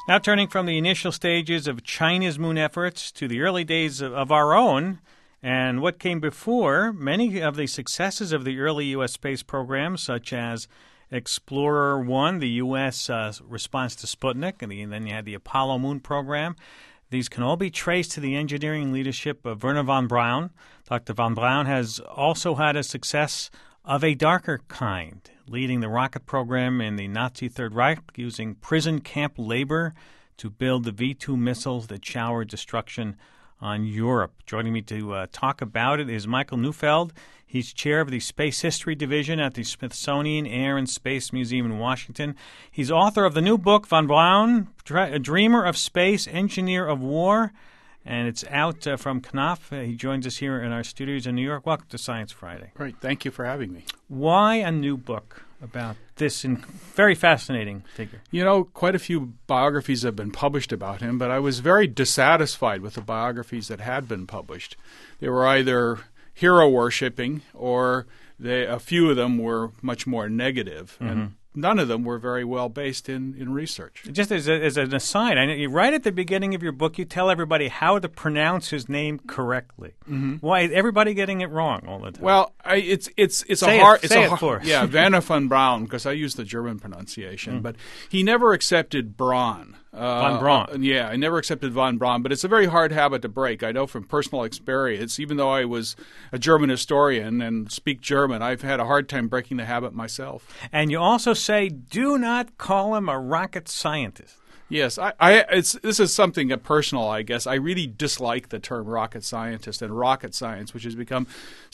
Now turning from the initial stages of China's moon efforts to the early days of our own and what came before, many of the successes of the early U.S. space programs, such as Explorer 1, the U.S. response to Sputnik, and then you had the Apollo moon program. These can all be traced to the engineering leadership of Wernher von Braun. Dr. von Braun has also had a success of a darker kind, leading the rocket program in the Nazi Third Reich, using prison camp labor to build the V-2 missiles that showered destruction on Europe. Joining me to talk about it is Michael Neufeld. He's chair of the Space History Division at the Smithsonian Air and Space Museum in Washington. He's author of the new book, Von Braun, A Dreamer of Space, Engineer of War, and it's out from Knopf. He joins us here in our studios in New York. Welcome to Science Friday. Great. Thank you for having me. Why a new book about this very fascinating figure? You know, quite a few biographies have been published about him, but I was very dissatisfied with the biographies that had been published. They were either hero-worshipping or a few of them were much more negative. Mm-hmm. And none of them were very well based in research. Just as an aside, I know right at the beginning of your book, you tell everybody how to pronounce his name correctly. Mm-hmm. Why is everybody getting it wrong all the time? Well, it's say a hard. Say it for us. Yeah, Wernher von Braun, because I use the German pronunciation, but he never accepted Braun. Von Braun. Yeah, I never accepted von Braun, but it's a very hard habit to break. I know from personal experience, even though I was a German historian and speak German, I've had a hard time breaking the habit myself. And you also say, do not call him a rocket scientist. Yes, this is something personal, I guess. I really dislike the term rocket scientist and rocket science, which has become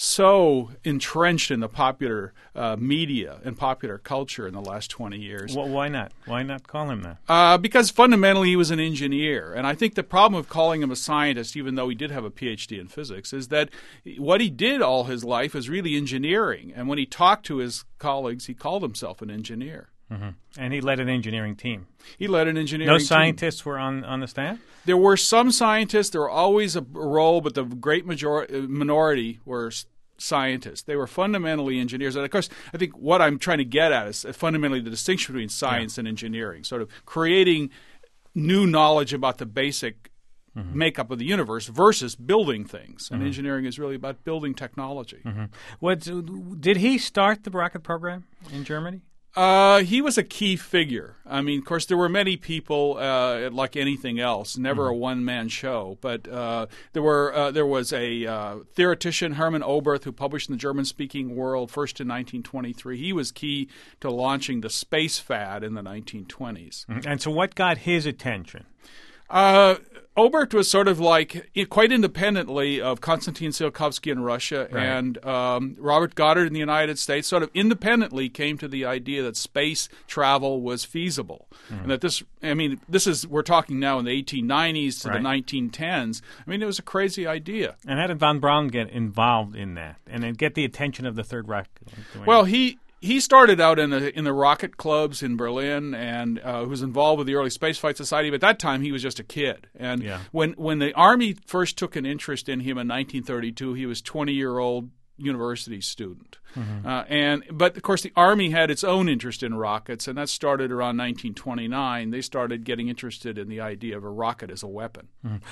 so entrenched in the popular media and popular culture in the last 20 years. Well, why not? Why not call him that? Because fundamentally he was an engineer. And I think the problem of calling him a scientist, even though he did have a PhD in physics, is that what he did all his life was really engineering. And when he talked to his colleagues, he called himself an engineer. Mm-hmm. And he led an engineering team. He led an engineering team. No scientists were on the staff? There were some scientists. There were always a role, but the great minority were scientists. They were fundamentally engineers. And, of course, I think what I'm trying to get at is fundamentally the distinction between science and engineering, sort of creating new knowledge about the basic makeup of the universe versus building things. And engineering is really about building technology. Did he start the rocket program in Germany? He was a key figure. I mean, of course, there were many people, like anything else, never a one-man show. But there was a theoretician, Hermann Oberth, who published in the German-speaking world first in 1923. He was key to launching the space fad in the 1920s. And so what got his attention? Oberth was sort of like quite independently of Konstantin Tsiolkovsky in Russia and Robert Goddard in the United States, sort of independently came to the idea that space travel was feasible. And that we're talking now in the 1890s to the 1910s. I mean, it was a crazy idea. And how did von Braun get involved in that and then get the attention of the Third Reich? Well, he started out in the rocket clubs in Berlin and was involved with the early Spaceflight Society. But at that time, he was just a kid. And when the Army first took an interest in him in 1932, he was a 20-year-old university student. But, of course, the Army had its own interest in rockets, and that started around 1929. They started getting interested in the idea of a rocket as a weapon.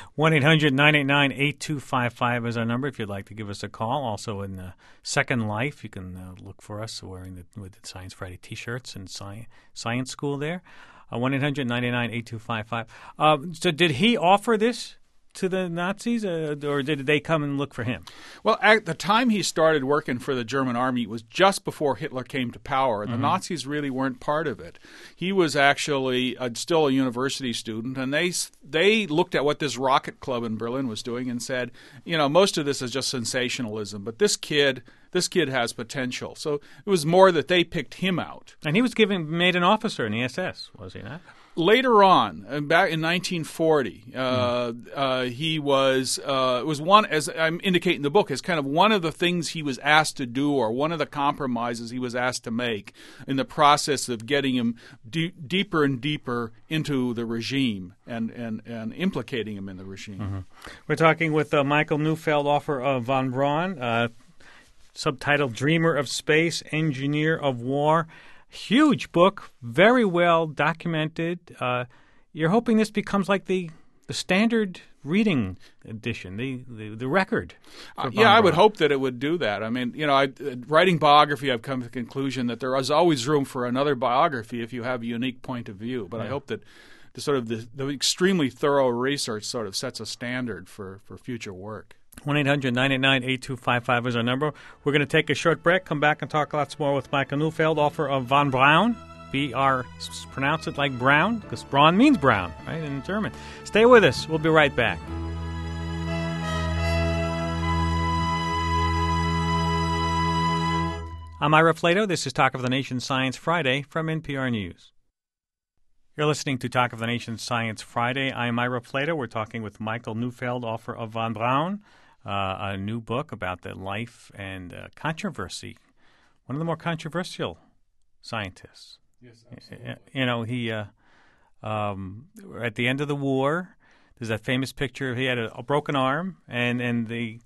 1-800-989-8255 is our number if you'd like to give us a call. Also in Second Life, you can look for us wearing with the Science Friday T-shirts and Science School there. 1-800-989-8255. So did he offer this to the Nazis, or did they come and look for him? Well, at the time he started working for the German Army, it was just before Hitler came to power, and the Nazis really weren't part of it. He was actually still a university student, and they looked at what this rocket club in Berlin was doing and said, you know, most of this is just sensationalism, but this kid has potential. So it was more that they picked him out. And he was made an officer in the SS, was he not? Later on, back in 1940, he was one, as I'm indicating in the book, as kind of one of the things he was asked to do, or one of the compromises he was asked to make in the process of getting him deeper and deeper into the regime and implicating him in the regime. We're talking with Michael Neufeld, author of Von Braun, subtitled Dreamer of Space, Engineer of War. Huge book, very well documented. you're hoping this becomes like the standard reading edition, the record. Yeah, I would hope that it would do that. I mean, writing biography, I've come to the conclusion that there is always room for another biography if you have a unique point of view. But I hope that the extremely thorough research sort of sets a standard for future work. 1-800-989-8255 is our number. We're going to take a short break, come back and talk lots more with Michael Neufeld, author of Von Braun. Pronounce it like brown, because Braun means brown, right, in German. Stay with us. We'll be right back. I'm Ira Flato. This is Talk of the Nation Science Friday from NPR News. You're listening to Talk of the Nation Science Friday. I'm Ira Flato. We're talking with Michael Neufeld, author of Von Braun, a new book about the life and controversy. One of the more controversial scientists. Yes, absolutely. He at the end of the war, there's that famous picture. He had a broken arm, and the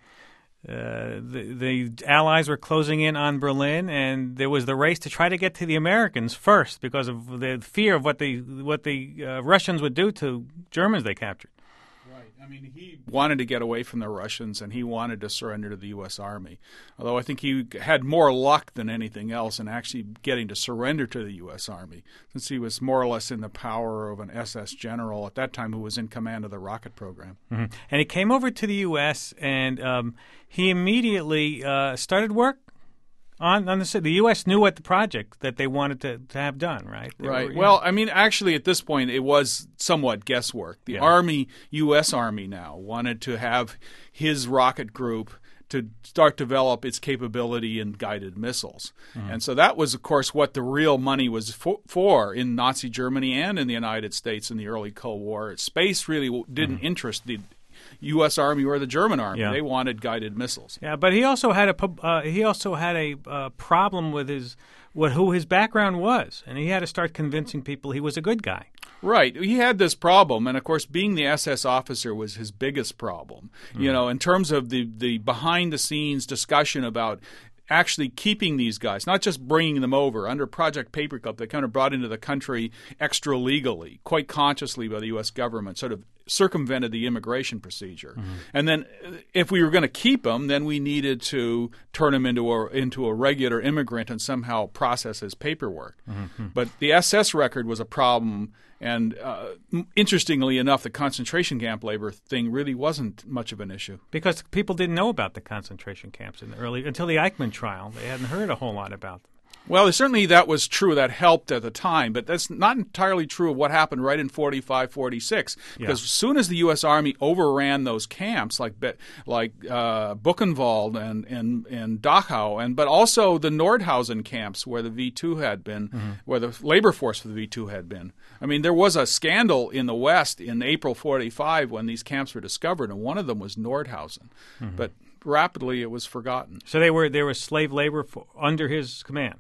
Allies were closing in on Berlin, and there was the race to try to get to the Americans first because of the fear of what the Russians would do to Germans they captured. Right. I mean, he wanted to get away from the Russians, and he wanted to surrender to the U.S. Army. Although I think he had more luck than anything else in actually getting to surrender to the U.S. Army, since he was more or less in the power of an SS general at that time who was in command of the rocket program. Mm-hmm. And he came over to the U.S., and he immediately started work on the U.S. knew what the project that they wanted to have done, right? Right. Well, I mean, actually, at this point, it was somewhat guesswork. The Army, U.S. Army now, wanted to have his rocket group to start develop its capability in guided missiles. Mm-hmm. And so that was, of course, what the real money was for in Nazi Germany and in the United States in the early Cold War. Space really didn't interest the U.S. Army or the German Army. Yeah. They wanted guided missiles. Yeah, but he also had a problem with who his background was, and he had to start convincing people he was a good guy. Right. He had this problem, and of course, being the SS officer was his biggest problem. Mm-hmm. In terms of the behind-the-scenes discussion about actually keeping these guys, not just bringing them over. Under Project Paperclip, they kind of brought into the country extra-legally, quite consciously by the U.S. government, sort of circumvented the immigration procedure. Mm-hmm. And then if we were going to keep them, then we needed to turn him into a regular immigrant and somehow process his paperwork. Mm-hmm. But the SS record was a problem. And interestingly enough, the concentration camp labor thing really wasn't much of an issue. Because people didn't know about the concentration camps until the Eichmann trial. They hadn't heard a whole lot about them. Well, certainly that was true. That helped at the time. But that's not entirely true of what happened right in 45, 46. Because as soon as the U.S. Army overran those camps, like Buchenwald and Dachau, but also the Nordhausen camps where the V2 had been, where the labor force for the V2 had been. I mean, there was a scandal in the West in April 45 when these camps were discovered, and one of them was Nordhausen. Mm-hmm. But rapidly it was forgotten. So they were slave labor under his command.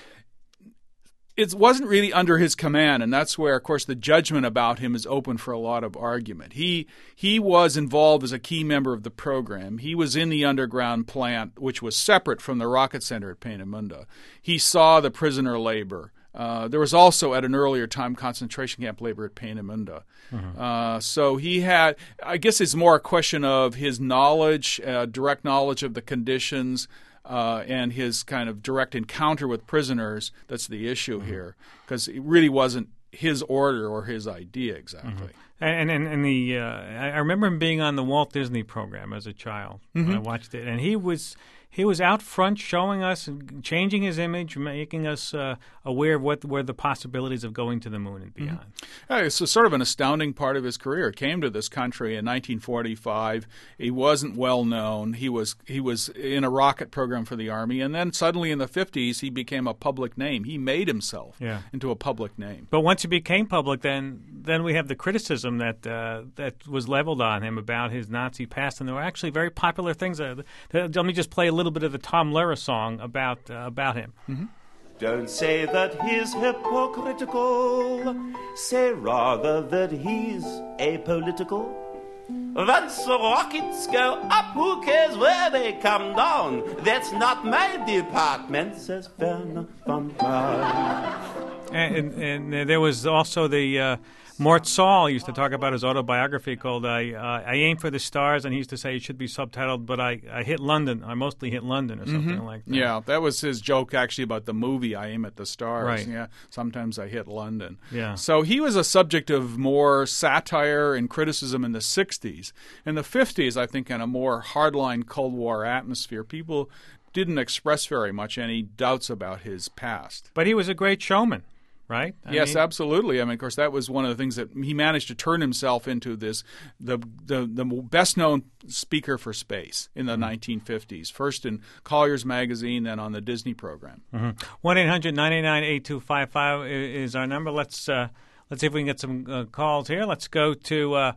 It wasn't really under his command, and that's where, of course, the judgment about him is open for a lot of argument. He was involved as a key member of the program. He was in the underground plant, which was separate from the rocket center at Peenemünde. He saw the prisoner labor. There was also, at an earlier time, concentration camp labor at Peenemünde. Mm-hmm. So he had, I guess it's more a question of his knowledge, direct knowledge of the conditions, and his kind of direct encounter with prisoners. That's the issue here, because it really wasn't his order or his idea exactly. Mm-hmm. I remember him being on the Walt Disney program as a child when I watched it, and he was out front showing us and changing his image, making us aware of what were the possibilities of going to the moon and beyond. Mm-hmm. It's sort of an astounding part of his career. He came to this country in 1945. He wasn't well known. He was in a rocket program for the Army, and then suddenly in the 50s he became a public name. He made himself into a public name. But once he became public, then we have the criticism that was leveled on him about his Nazi past, and there were actually very popular things. Let me just play a little bit of the Tom Lehrer song about him. Mm-hmm. Don't say that he's hypocritical, say rather that he's apolitical. Once the rockets go up, who cares where they come down? That's not my department, says Werner von Braun. And there was also the Mort Saul used to talk about his autobiography called I Aim for the Stars, and he used to say it should be subtitled, but I hit London. I mostly hit London or something like that. Yeah, that was his joke actually about the movie I Aim at the Stars. Right. Yeah, sometimes I hit London. Yeah. So he was a subject of more satire and criticism in the 60s. In the 50s, I think, in a more hardline Cold War atmosphere, people didn't express very much any doubts about his past. But he was a great showman. Right? Yes, absolutely. I mean, of course, that was one of the things that he managed to turn himself into the best-known speaker for space in the 1950s. First in Collier's magazine, then on the Disney program. 1-800-989-8255 is our number. Let's see if we can get some calls here. Let's go to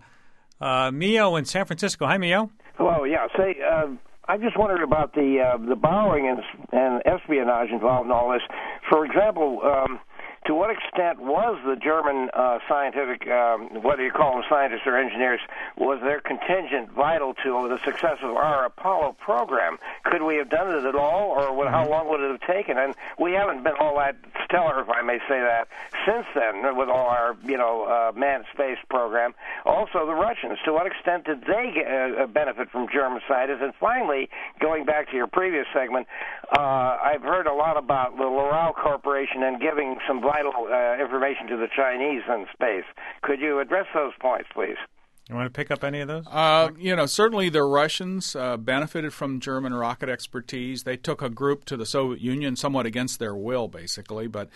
Mio in San Francisco. Hi, Mio. Hello. Yeah. Say, I just wondered about the borrowing and espionage involved in all this. For example. To what extent was the German scientific, whether you call them scientists or engineers, was their contingent vital to the success of our Apollo program? Could we have done it at all, or how long would it have taken? And we haven't been all that stellar, if I may say that, since then with all our, manned space program. Also, the Russians, to what extent did they benefit from German scientists? And finally, going back to your previous segment, I've heard a lot about the Loral Corporation and giving some vital information to the Chinese in space. Could you address those points, please? You want to pick up any of those? Certainly the Russians benefited from German rocket expertise. They took a group to the Soviet Union somewhat against their will, basically, but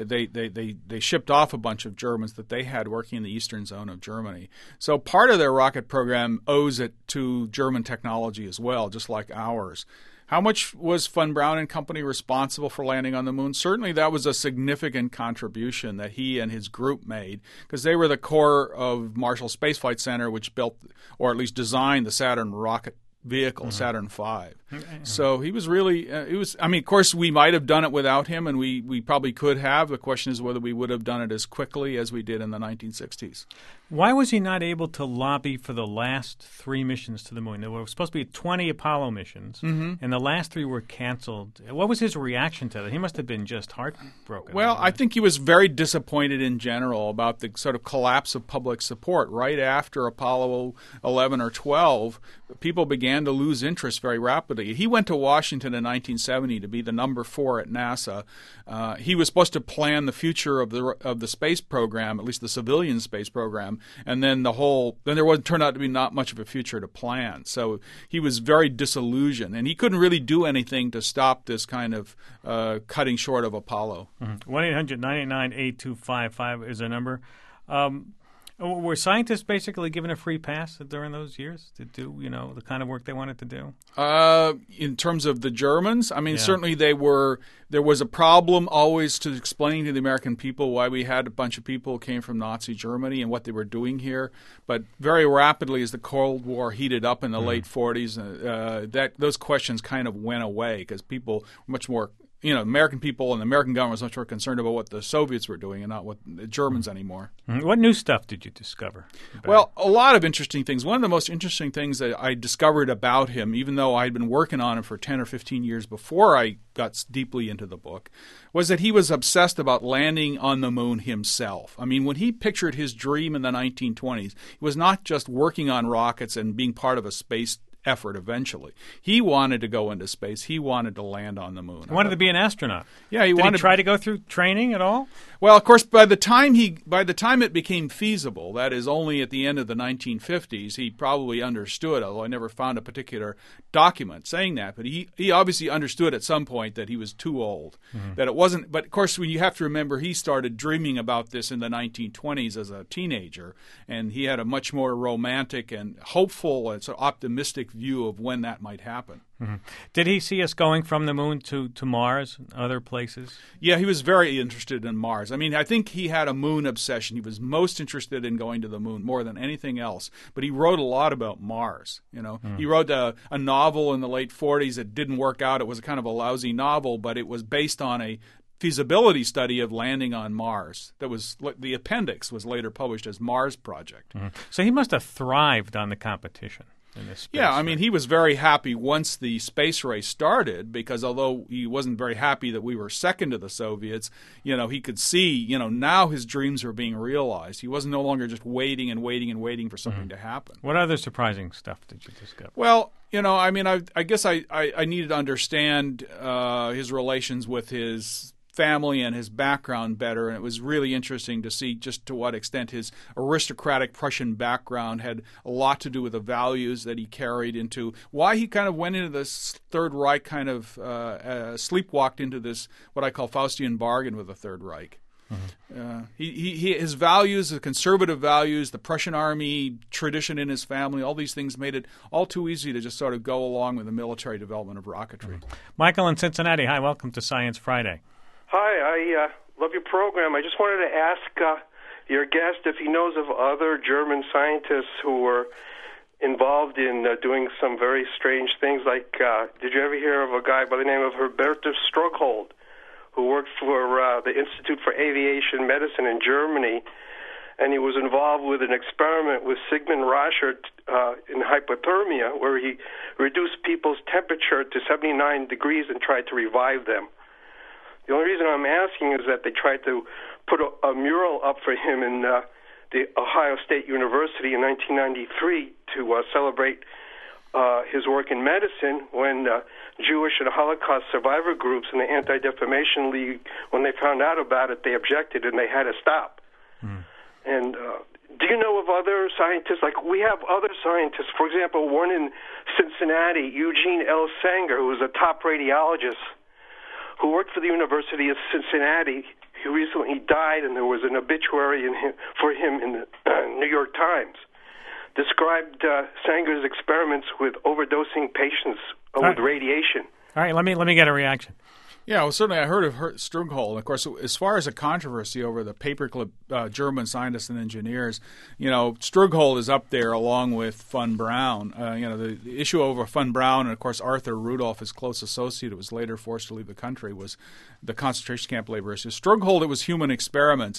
they shipped off a bunch of Germans that they had working in the eastern zone of Germany. So part of their rocket program owes it to German technology as well, just like ours. How much was Von Braun and company responsible for landing on the moon? Certainly that was a significant contribution that he and his group made, because they were the core of Marshall Space Flight Center, which built, or at least designed, the Saturn rocket vehicle, Saturn V. So he was really, of course, we might have done it without him, and we probably could have. The question is whether we would have done it as quickly as we did in the 1960s. Why was he not able to lobby for the last 3 missions to the moon? There were supposed to be 20 Apollo missions, and the last 3 were canceled. What was his reaction to that? He must have been just heartbroken. Well, I think he was very disappointed in general about the sort of collapse of public support. Right after Apollo 11 or 12, people began to lose interest very rapidly. He went to Washington in 1970 to be the number 4 at NASA. He was supposed to plan the future of the space program, at least the civilian space program, and then there turned out to be not much of a future to plan. So he was very disillusioned, and he couldn't really do anything to stop this kind of cutting short of Apollo. 1-800-989-8255 is the number. Were scientists basically given a free pass during those years to do, the kind of work they wanted to do? In terms of the Germans, certainly there was a problem always to explaining to the American people why we had a bunch of people who came from Nazi Germany and what they were doing here. But very rapidly, as the Cold War heated up in the late 40s, those questions kind of went away because people were much more. American people and the American government was much more concerned about what the Soviets were doing and not what the Germans anymore. What new stuff did you discover? Well, a lot of interesting things. One of the most interesting things that I discovered about him, even though I had been working on him for 10 or 15 years before I got deeply into the book, was that he was obsessed about landing on the moon himself. When he pictured his dream in the 1920s, he was not just working on rockets and being part of a space effort eventually. He wanted to go into space. He wanted to land on the moon. He wanted to be an astronaut. Yeah, Did he try to go through training at all? Well, of course, by the time it became feasible, that is only at the end of the 1950s, he probably understood, although I never found a particular document saying that, but he obviously understood at some point that he was too old, that it wasn't, but of course, when you have to remember, he started dreaming about this in the 1920s as a teenager, and he had a much more romantic and hopeful and sort of optimistic view of when that might happen. Did he see us going from the moon to Mars and other places? Yeah, he was very interested in Mars. I think he had a moon obsession. He was most interested in going to the moon more than anything else. But he wrote a lot about Mars. He wrote a novel in the late 40s that didn't work out. It was kind of a lousy novel, but it was based on a feasibility study of landing on Mars. That was the appendix was later published as Mars Project. So he must have thrived on the competition. in this space. Yeah, I mean, he was very happy once the space race started, because although he wasn't very happy that we were second to the Soviets, he could see, now his dreams were being realized. He wasn't no longer just waiting and waiting and waiting for something to happen. What other surprising stuff did you discover? Well, I mean, I guess I needed to understand his relations with his family and his background better, and it was really interesting to see just to what extent his aristocratic Prussian background had a lot to do with the values that he carried into why he kind of went into this Third Reich, kind of sleepwalked into this what I call Faustian bargain with the Third Reich. His values, the conservative values, the Prussian army tradition in his family, all these things made it all too easy to just sort of go along with the military development of rocketry. Michael in Cincinnati, hi, welcome to Science Friday. Hi, I love your program. I just wanted to ask your guest if he knows of other German scientists who were involved in doing some very strange things. Like, did you ever hear of a guy by the name of Hubertus Strughold, who worked for the Institute for Aviation Medicine in Germany, and he was involved with an experiment with Sigmund Rashert in hypothermia, where he reduced people's temperature to 79 degrees and tried to revive them. The only reason I'm asking is that they tried to put a mural up for him in the Ohio State University in 1993 to celebrate his work in medicine, when Jewish and Holocaust survivor groups and the Anti-Defamation League, when they found out about it, they objected and they had to stop. And do you know of other scientists? Like, we have other scientists, for example, one in Cincinnati, Eugene L. Sanger, who was a top radiologist, who worked for the University of Cincinnati. He recently died, and there was an obituary for him in the New York Times. Described Sanger's experiments with overdosing patients with radiation. All right, let me get a reaction. Yeah, well, certainly I heard of Strughold. Of course, as far as a controversy over the paperclip German scientists and engineers, Strughold is up there along with von Braun. The issue over von Braun, and of course Arthur Rudolph, his close associate, who was later forced to leave the country, was the concentration camp labor issue. Strughold, it was human experiments.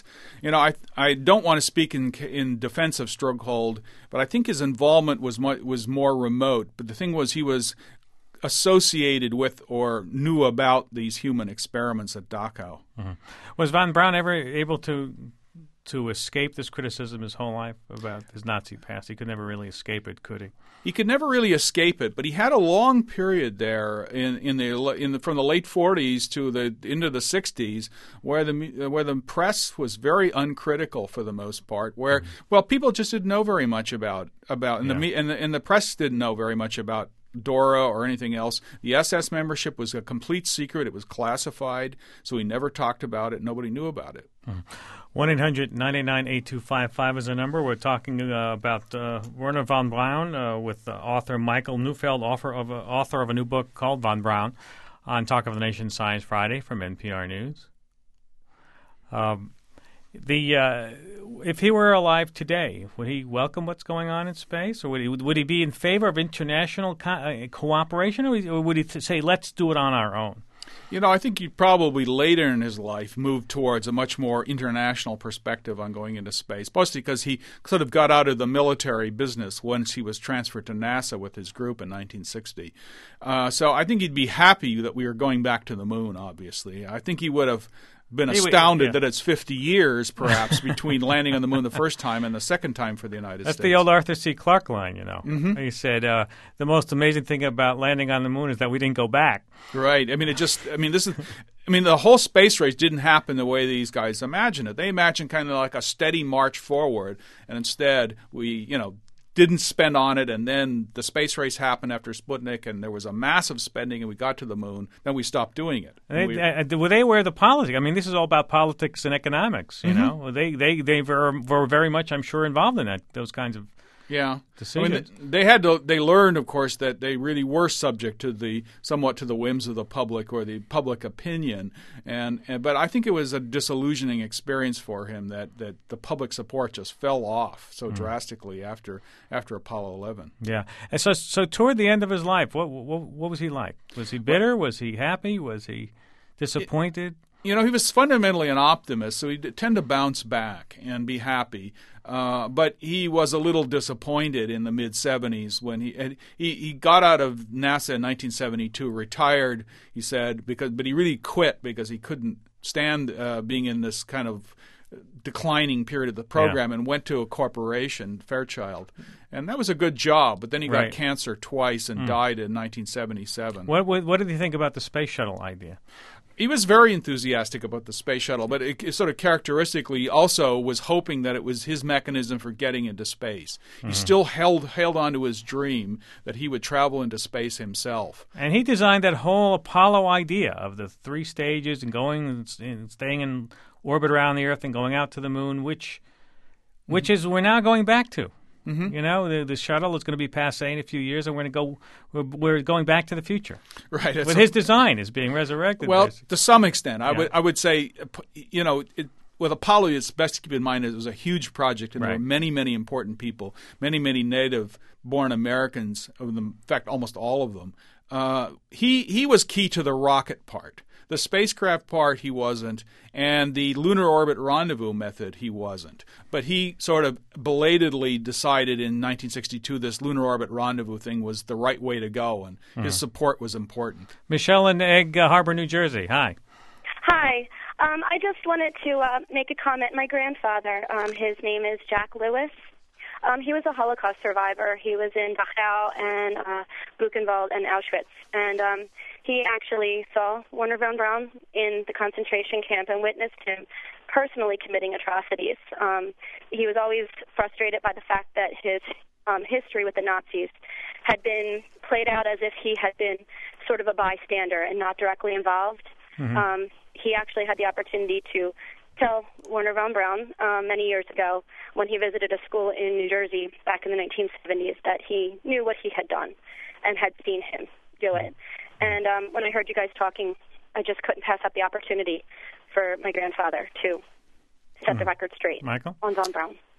I don't want to speak in defense of Strughold, but I think his involvement was more remote. But the thing was, he was associated with or knew about these human experiments at Dachau. Was von Braun ever able to escape this criticism his whole life about his Nazi past? He could never really escape it, could he? He could never really escape it, but he had a long period there from the late 40s to into the 60s where the press was very uncritical for the most part. Where people just didn't know very much about and the press didn't know very much about Dora or anything else. The SS membership was a complete secret. It was classified, so we never talked about it. Nobody knew about it. 1-800-989-8255 is the number. We're talking about Wernher von Braun with author Michael Neufeld, author of a new book called Von Braun, on Talk of the Nation Science Friday from NPR News. If he were alive today, would he welcome what's going on in space, or would he be in favor of international cooperation, or would he say, let's do it on our own? I think he probably later in his life moved towards a much more international perspective on going into space, mostly because he sort of got out of the military business once he was transferred to NASA with his group in 1960. So I think he'd be happy that we were going back to the moon, obviously. I think he would have been astounded that it's 50 years, perhaps, between landing on the moon the first time and the second time for the United States. That's the old Arthur C. Clarke line, Mm-hmm. He said, the most amazing thing about landing on the moon is that we didn't go back. Right. The whole space race didn't happen the way these guys imagined it. They imagined kind of like a steady march forward, and instead we, didn't spend on it, and then the space race happened after Sputnik, and there was a massive spending, and we got to the moon. Then we stopped doing it. Were they aware of the politics? I mean, this is all about politics and economics. They were very much, I'm sure, involved in those kinds of decisions. They learned, of course, that they really were subject to somewhat to the whims of the public or the public opinion, but I think it was a disillusioning experience for him that the public support just fell off so drastically after Apollo 11. Yeah, and so toward the end of his life, what was he like? Was he bitter? Was he happy? Was he disappointed? He was fundamentally an optimist, so he'd tend to bounce back and be happy. But he was a little disappointed in the mid-'70s when he got out of NASA in 1972, retired, he said, but he really quit because he couldn't stand being in this kind of declining period of the program, and went to a corporation, Fairchild. And that was a good job, but then he got cancer twice and died in 1977. What did you think about the space shuttle idea? He was very enthusiastic about the space shuttle, but it sort of characteristically also was hoping that it was his mechanism for getting into space. He still held on to his dream that he would travel into space himself. And he designed that whole Apollo idea of the 3 stages and going and staying in orbit around the Earth and going out to the moon, which is we're now going back to. Mm-hmm. You know, the shuttle is going to be passé in a few years, and we're going back to the future. Right. But his design is being resurrected. Well, basically. to some extent, I would say, you know, with Apollo, it's best to keep in mind it was a huge project, and there were many, many important people, many, many native-born Americans, in fact, almost all of them. He was key to the rocket part. The spacecraft part, he wasn't, and the lunar orbit rendezvous method, he wasn't. But he sort of belatedly decided in 1962 this lunar orbit rendezvous thing was the right way to go, and his support was important. Michelle in Egg Harbor, New Jersey. Hi. Hi. I just wanted to make a comment. My grandfather, his name is Jack Lewis. He was a Holocaust survivor. He was in Dachau and Buchenwald and Auschwitz. And he actually saw Wernher von Braun in the concentration camp and witnessed him personally committing atrocities. He was always frustrated by the fact that his history with the Nazis had been played out as if he had been sort of a bystander and not directly involved. Mm-hmm. He actually had the opportunity to tell Wernher von Braun many years ago when he visited a school in New Jersey back in the 1970s that he knew what he had done and had seen him do it. And when I heard you guys talking, I just couldn't pass up the opportunity for my grandfather to set the record straight. Michael? On von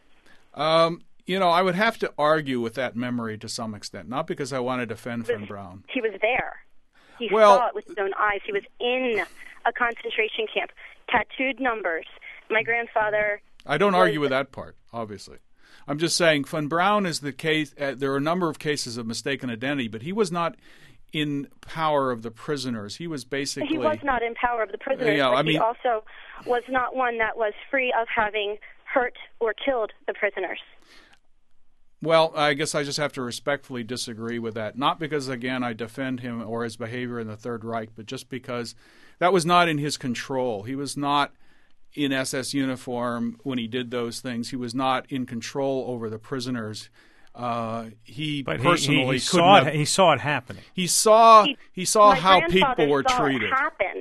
Braun. You know, I would have to argue with that memory to some extent, not because I want to defend von Braun. He was there. He saw it with his own eyes. He was in a concentration camp, tattooed numbers. My grandfather... I don't argue with that part, obviously. I'm just saying von Braun is the case. There are a number of cases of mistaken identity, but he was not in power of the prisoners. He was basically... He was not in power of the prisoners, but he also was not one that was free of having hurt or killed the prisoners. Well, I guess I just have to respectfully disagree with that. Not because, again, I defend him or his behavior in the Third Reich, but just because that was not in his control. He was not in SS uniform when he did those things. He was not in control over the prisoners. He saw it happening. He saw how people were treated.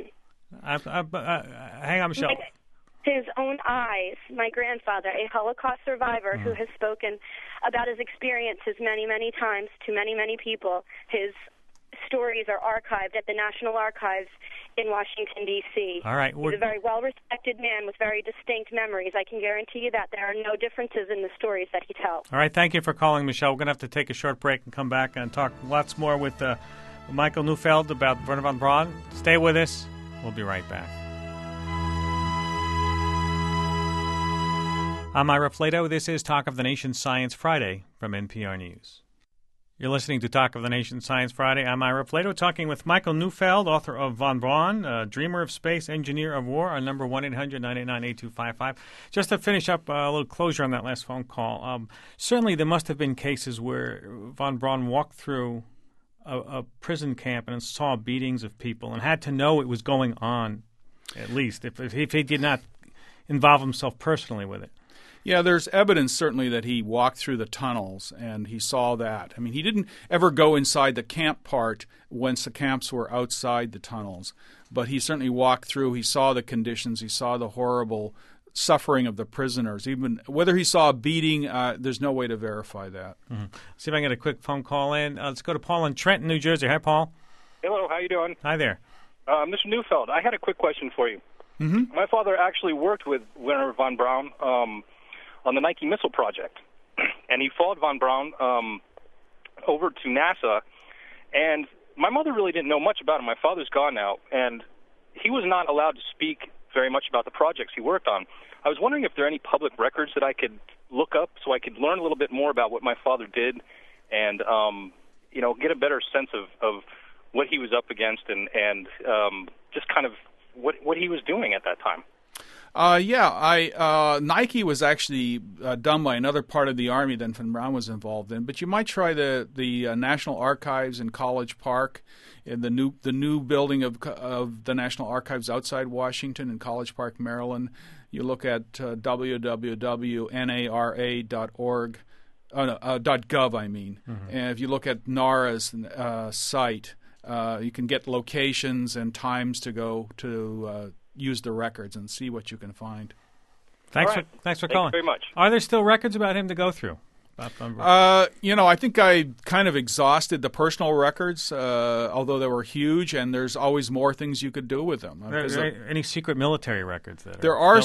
Hang on, Michelle. His own eyes, my grandfather, a Holocaust survivor who has spoken about his experiences many, many times to many, many people. His stories are archived at the National Archives in Washington, D.C. All right. He's a very well-respected man with very distinct memories. I can guarantee you that there are no differences in the stories that he tells. All right. Thank you for calling, Michelle. We're going to have to take a short break and come back and talk lots more with Michael Neufeld about Wernher von Braun. Stay with us. We'll be right back. I'm Ira Flato. This is Talk of the Nation Science Friday from NPR News. You're listening to Talk of the Nation Science Friday. I'm Ira Flato, talking with Michael Neufeld, author of Von Braun, Dreamer of Space, Engineer of War, our number 1-800-989-8255. Just to finish up a little closure on that last phone call, certainly there must have been cases where Von Braun walked through a prison camp and saw beatings of people and had to know it was going on, at least, if he did not involve himself personally with it. Yeah, there's evidence certainly that he walked through the tunnels and he saw that. I mean, he didn't ever go inside the camp part once the camps were outside the tunnels, but he certainly walked through. He saw the conditions. He saw the horrible suffering of the prisoners. Even whether he saw a beating, there's no way to verify that. Mm-hmm. See if I can get a quick phone call in. Let's go to Paul in Trenton, New Jersey. Hi, Paul. Hello, how you doing? Hi there. Mr. Neufeld, I had a quick question for you. Mm-hmm. My father actually worked with Wernher von Braun on the Nike missile project, and he followed von Braun over to NASA, and my mother really didn't know much about him. My father's gone now, and he was not allowed to speak very much about the projects he worked on. I was wondering if there are any public records that I could look up so I could learn a little bit more about what my father did and, get a better sense of what he was up against and just kind of what he was doing at that time. Nike was actually done by another part of the Army than Von Braun was involved in. But you might try the National Archives in College Park, in the new building of the National Archives outside Washington in College Park, Maryland. You look at www.nara.org. .gov, I mean. Mm-hmm. And if you look at NARA's site, you can get locations and times to go to use the records and see what you can find. Thanks for calling. Thank you very much. Are there still records about him to go through? I think I kind of exhausted the personal records, although they were huge, and there's always more things you could do with them. Are there any secret military records? There are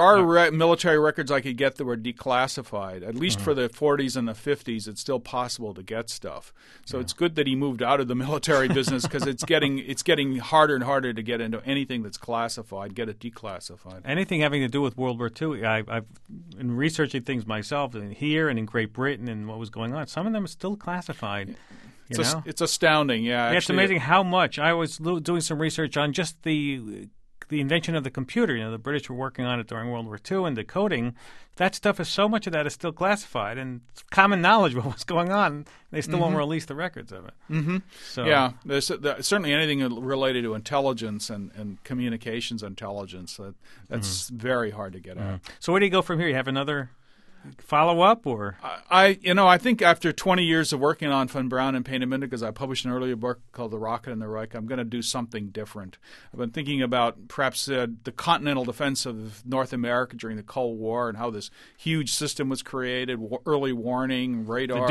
military records I could get that were declassified. At least for the 40s and the 50s, it's still possible to get stuff. So it's good that he moved out of the military business because it's getting harder and harder to get into anything that's classified, get it declassified. Anything having to do with World War II, I've been researching things myself here and in Great Britain and what was going on. Some of them are still classified. It's astounding, yeah. It's amazing how much. I was doing some research on just the invention of the computer. The British were working on it during World War II, and decoding. That stuff is so much of that is still classified, and it's common knowledge what was going on. They still won't release the records of it. Mm-hmm. So there's certainly anything related to intelligence and communications intelligence. That's very hard to get at. So where do you go from here? You have another follow-up, or? I think after 20 years of working on Von Braun and Peenemünde, because I published an earlier book called The Rocket and the Reich, I'm going to do something different. I've been thinking about perhaps the continental defense of North America during the Cold War and how this huge system was created, early warning, radars. The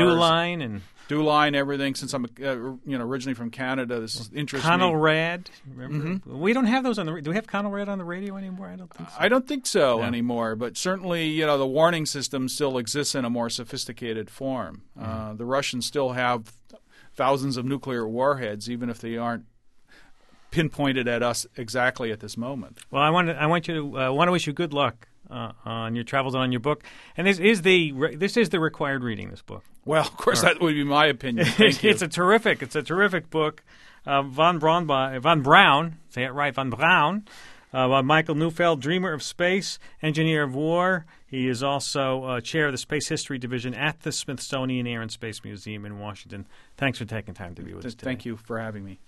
DEW line, everything. Since I'm originally from Canada, this interests me. Conelrad, remember? We don't have those on the radio. Do we have Conelrad on the radio anymore? I don't think so. I don't think so anymore, but certainly the warning system still exists in a more sophisticated form. The Russians still have thousands of nuclear warheads, even if they aren't pinpointed at us exactly at this moment. Well, I want to wish you good luck on your travels and on your book. And this is the required reading. This book. Well, of course, that would be my opinion. Thank you. It's a terrific book. Von Braun. Say it right, Von Braun. By Michael Neufeld, dreamer of space, engineer of war. He is also chair of the Space History Division at the Smithsonian Air and Space Museum in Washington. Thanks for taking time to be with us today. Thank you for having me.